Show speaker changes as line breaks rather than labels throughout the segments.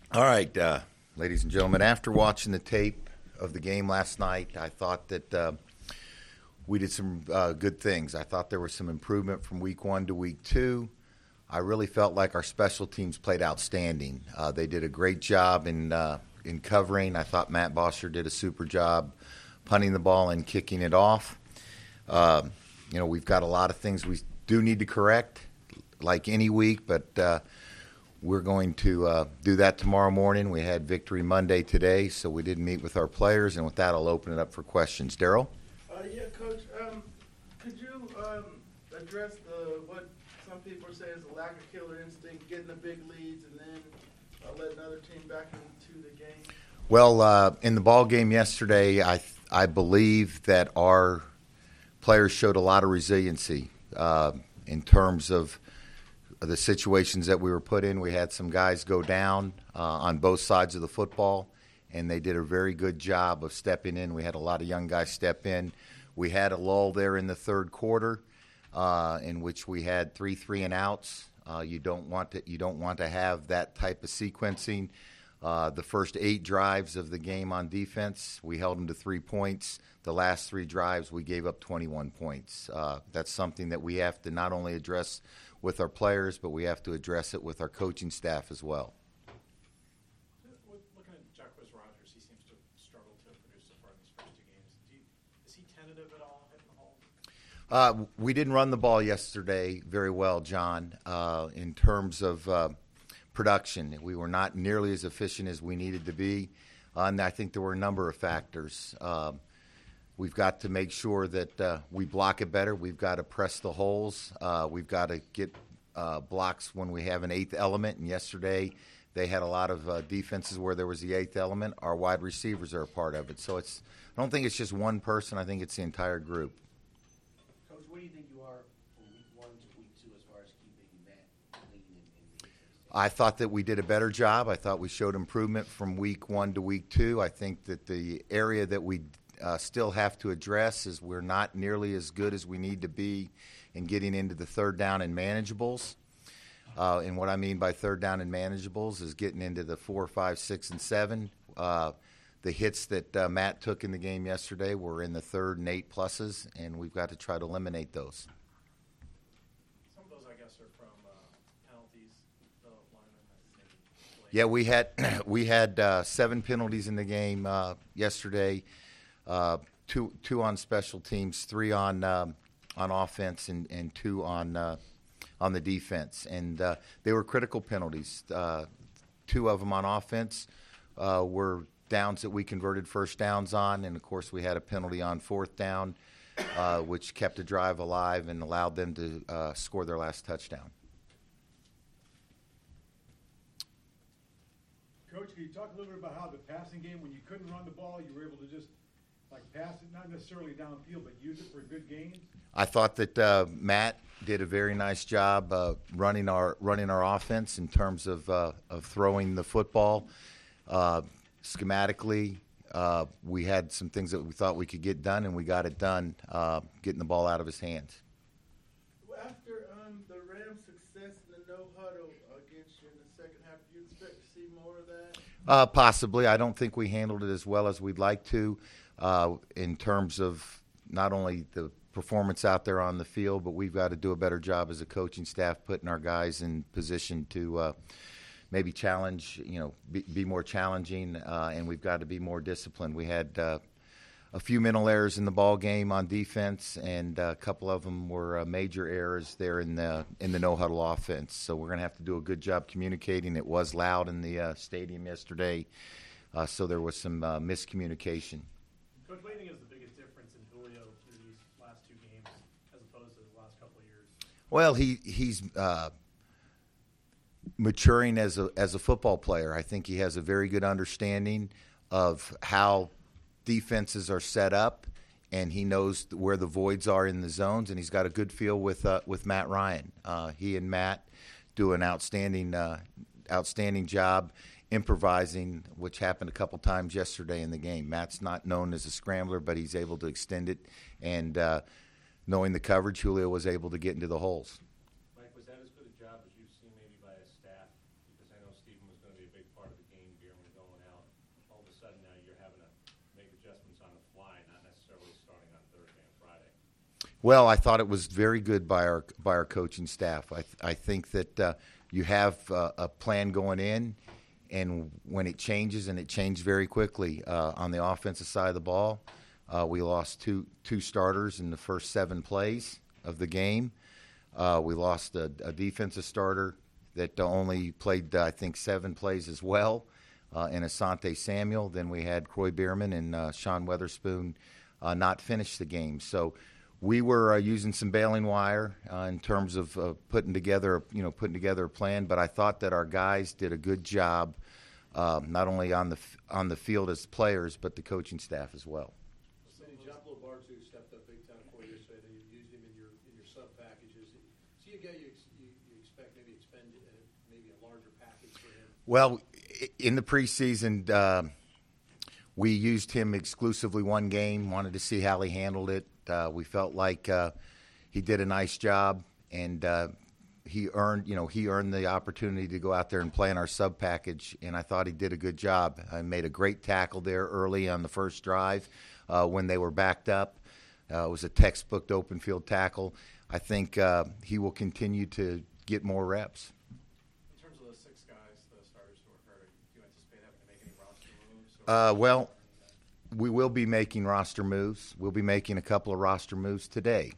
All right, ladies and gentlemen, after watching the tape of the game last night, I thought that we did some good things. I thought there was some improvement from week one to week two. I really felt like our special teams played outstanding. They did a great job in covering. I thought Matt Bosher did a super job punting the ball and kicking it off. We've got a lot of things we do need to correct, like any week, but we're going to do that tomorrow morning. We had Victory Monday today, so we didn't meet with our players, and with that, I'll open it up for questions. Daryl?
Yeah, Coach, could you address what some people say is a lack of killer instinct, getting the big leads and then letting another team back into the game?
Well, in the ball game yesterday, I believe that our players showed a lot of resiliency in terms of the situations that we were put in. We had some guys go down on both sides of the football, and they did a very good job of stepping in. We had a lot of young guys step in. We had a lull there in the third quarter in which we had 3 and outs. You don't want to have that type of sequencing. The first 8 drives of the game on defense, we held them to 3 points. The last 3 drives, we gave up 21 points. That's something that we have to not only address with our players, but we have to address it with our coaching staff as well.
Looking at Jacquizz Rodgers, he seems to have struggled to produce so far in these first 2 games. Is he tentative at all hitting the hole?
We didn't run the ball yesterday very well, John, in terms of production. We were not nearly as efficient as we needed to be, and I think there were a number of factors. We've got to make sure that we block it better. We've got to press the holes. We've got to get blocks when we have an 8th element. And yesterday they had a lot of defenses where there was the 8th element. Our wide receivers are a part of it. So I don't think it's just one person. I think it's the entire group.
Coach, where do you think you are from week 1 to week 2 as far as keeping Matt clean and
I thought that we did a better job. I thought we showed improvement from week 1 to week 2. I think that the area that we still have to address is we're not nearly as good as we need to be in getting into the third down and manageables. And what I mean by third down and manageables is getting into the 4, 5, 6, and 7. The hits that Matt took in the game yesterday were in the 3rd and 8 pluses, and we've got to try to eliminate those.
Some of those, I guess, are from penalties, the linemen.
Yeah, we had 7 penalties in the game yesterday. 2 on special teams, 3 on offense, and 2 on the defense. And they were critical penalties. 2 of them on offense were downs that we converted first downs on, and of course we had a penalty on 4th down, which kept the drive alive and allowed them to score their last touchdown.
Coach, can you talk a little bit about how the passing game, when you couldn't run the ball, you were able to just pass it, not necessarily downfield, but use it for good gains? I
thought that Matt did a very nice job running our offense in terms of throwing the football. Schematically, we had some things that we thought we could get done, and we got it done, getting the ball out of his hands.
After the Rams' success in the no-huddle against you in the second half, do you expect to see more of that?
Possibly. I don't think we handled it as well as we'd like to. In terms of not only the performance out there on the field, but we've got to do a better job as a coaching staff putting our guys in position to maybe challenge, be more challenging, and we've got to be more disciplined. We had a few mental errors in the ball game on defense, and a couple of them were major errors there in the no-huddle offense. So we're going to have to do a good job communicating. It was loud in the stadium yesterday, so there was some miscommunication.
Coach, what do you think is the biggest difference in Julio through these last 2 games as opposed to the last couple of years?
Well, he's maturing as a football player. I think he has a very good understanding of how defenses are set up, and he knows where the voids are in the zones, and he's got a good feel with Matt Ryan. He and Matt do an outstanding job improvising, which happened a couple times yesterday in the game. Matt's not known as a scrambler, but he's able to extend it, and knowing the coverage, Julio was able to get into the holes.
Mike, was that as good a job as you've seen maybe by a staff? Because I know Stephen was going to be a big part of the game sudden now you're having to make adjustments on the fly, not necessarily starting on Thursday and Friday?
Well, I thought it was very good by our coaching staff. I think that you have a plan going in, and when it changes, and it changed very quickly on the offensive side of the ball, we lost two starters in the first 7 plays of the game. We lost a defensive starter that only played, I think, 7 plays as well, in Asante Samuel. Then we had Croy Bierman and Sean Weatherspoon not finish the game. So we were using some baling wire in terms of putting together a plan. But I thought that our guys did a good job, not only on the field as players, but the coaching staff as well.
John Lobartu stepped up big time for you yesterday. You used him in your sub packages. See a guy you expect maybe expend maybe a larger package for him?
Well, in the preseason, we used him exclusively one game. Wanted to see how he handled it. We felt like he did a nice job, and he earned the opportunity to go out there and play in our sub package. And I thought he did a good job. I made a great tackle there early on the first drive when they were backed up. It was a textbook open field tackle. I think he will continue to get more reps.
In terms of those 6 guys, the starters who are hurt, do you anticipate having to make any roster moves?
Well, we will be making roster moves. We'll be making a couple of roster moves today.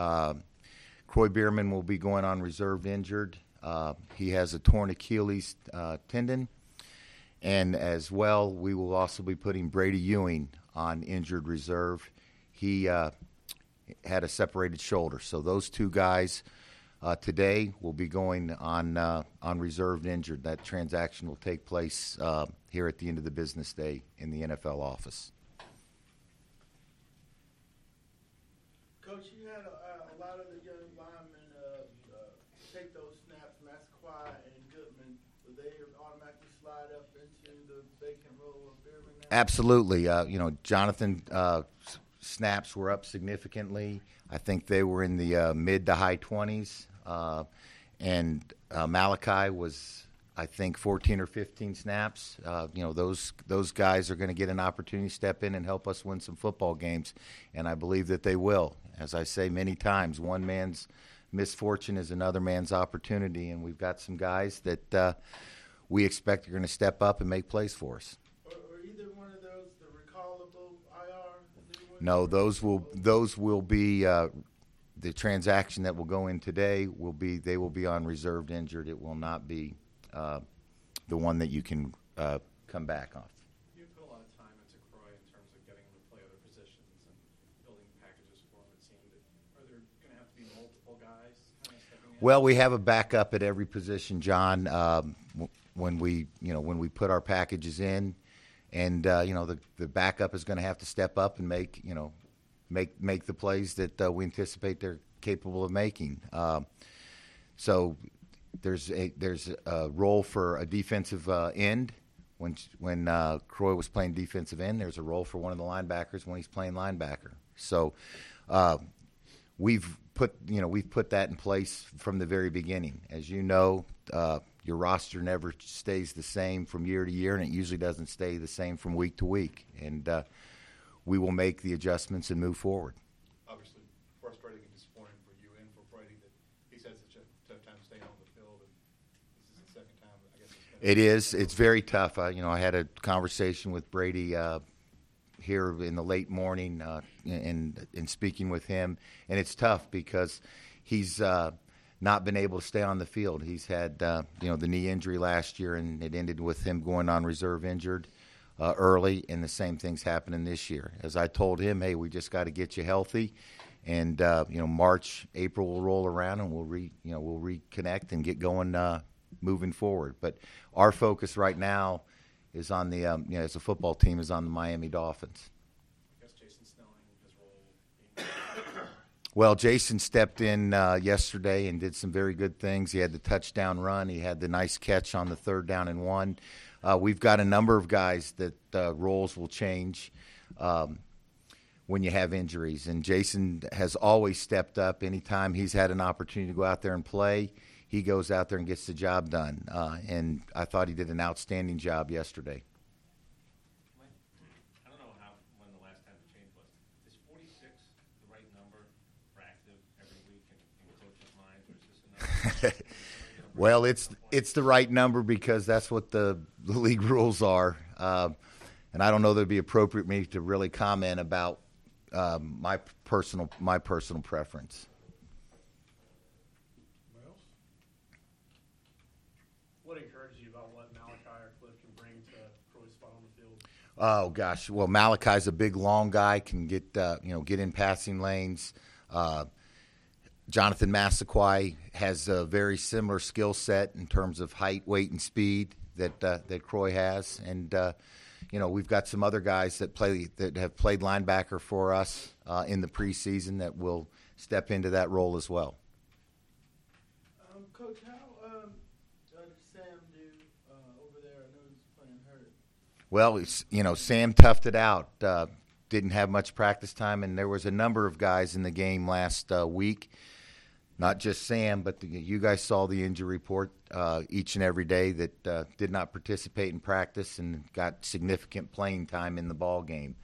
Croy Bierman will be going on reserve injured. He has a torn Achilles tendon. And as well, we will also be putting Brady Ewing on injured reserve. He had a separated shoulder. So those 2 guys today will be going on reserved injured. That transaction will take place here at the end of the business day in the NFL office.
Coach, you had a lot of the young linemen take those snaps, Masquoi and Goodman. Will they automatically slide up into the vacant role of Bierman now?
Absolutely. Jonathan snaps were up significantly. I think they were in the mid to high 20s. And Malachi was, I think, 14 or 15 snaps. Those guys are going to get an opportunity to step in and help us win some football games, and I believe that they will. As I say many times, one man's misfortune is another man's opportunity, and we've got some guys that we expect are going to step up and make plays for us.
Or either one of those the recallable IR?
No, those will be the transaction that will go in today. They will be on reserved injured. It will not be the one that you can come back off.
You put a lot of time into Croy in terms of getting him to play other positions and building packages for him, it seemed. Are there going to have to be multiple guys kind of stepping in?
Well, we have a backup at every position, John. When we put our packages in, and the backup is going to have to step up and make the plays that we anticipate they're capable of making. So there's a role for a defensive end. When Croy was playing defensive end, there's a role for one of the linebackers when he's playing linebacker. So we've put that in place from the very beginning. As you know, your roster never stays the same from year to year, and it usually doesn't stay the same from week to week. And we will make the adjustments and move forward.
Obviously, frustrating and disappointing for you and for Brady that he's had such a tough time staying on the field, and this is the second time, I guess.
It is. It's very tough. I had a conversation with Brady here in the late morning in speaking with him, and it's tough because he's not been able to stay on the field. He's had the knee injury last year, and it ended with him going on reserve injured early, and the same thing's happening this year. As I told him, hey, we just got to get you healthy, and March, April will roll around, and we'll reconnect and get going moving forward. But our focus right now is on the as a football team is on the Miami Dolphins.
I guess Jason Snelling, his role being
Well, Jason stepped in yesterday and did some very good things. He had the touchdown run. He had the nice catch on the 3rd down and 1. We've got a number of guys that roles will change when you have injuries. And Jason has always stepped up. Anytime he's had an opportunity to go out there and play, he goes out there and gets the job done. And I thought he did an outstanding job yesterday. Well, it's the right number because that's what the league rules are, and I don't know that it'd be appropriate for me to really comment about my personal preference.
What encouraged you about what Malachi or Cliff can bring to Croy's spot on the field?
Oh gosh, well Malachi's a big, long guy, can get get in passing lanes. Jonathan Massaquoi has a very similar skill set in terms of height, weight, and speed that Croy has, and we've got some other guys that have played linebacker for us in the preseason that will step into that role as well.
Coach, how did Sam do over there? I know he's playing hurt.
Well, Sam toughed it out. Didn't have much practice time, and there was a number of guys in the game last week. Not just Sam, but you guys saw the injury report each and every day that did not participate in practice and got significant playing time in the ball game.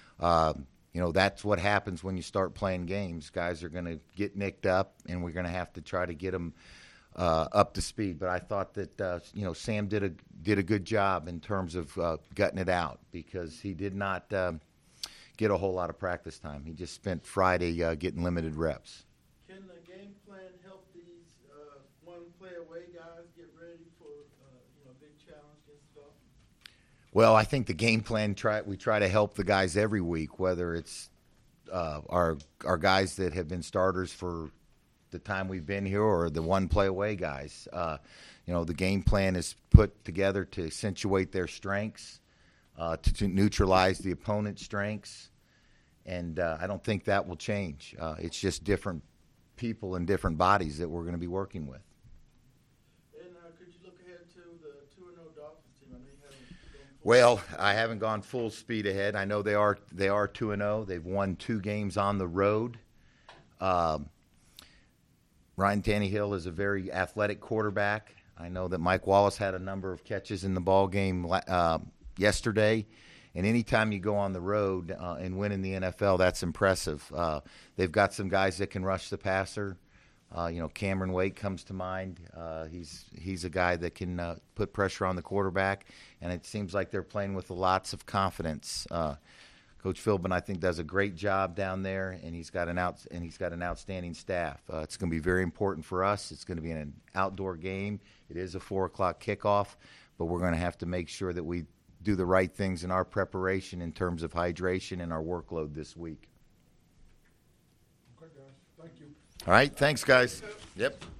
That's what happens when you start playing games. Guys are going to get nicked up, and we're going to have to try to get them up to speed. But I thought that Sam did a good job in terms of gutting it out because he did not get a whole lot of practice time. He just spent Friday getting limited reps.
Can the game plan help these one-play-away guys get ready for a big challenge against the Dolphins?
Well, I think the game plan we try to help the guys every week, whether it's our guys that have been starters for the time we've been here or the one-play-away guys. The game plan is put together to accentuate their strengths, to neutralize the opponent's strengths, and I don't think that will change. It's just different people and different bodies that we're going to be working with.
And could you look ahead to the 2-0 Dolphins team? I know you haven't gone full
Well, I haven't gone full speed ahead. I know they are 2-0. They've won 2 games on the road. Ryan Tannehill is a very athletic quarterback. I know that Mike Wallace had a number of catches in the ball game yesterday. And anytime you go on the road and win in the NFL, that's impressive. They've got some guys that can rush the passer. Cameron Wake comes to mind. He's a guy that can put pressure on the quarterback, and it seems like they're playing with lots of confidence. Coach Philbin, I think, does a great job down there, and he's got an outstanding staff. It's going to be very important for us. It's going to be an outdoor game. It is a 4:00 kickoff, but we're going to have to make sure that we do the right things in our preparation in terms of hydration and our workload this week.
Okay, guys. Thank you.
All right, thanks, guys. Yep.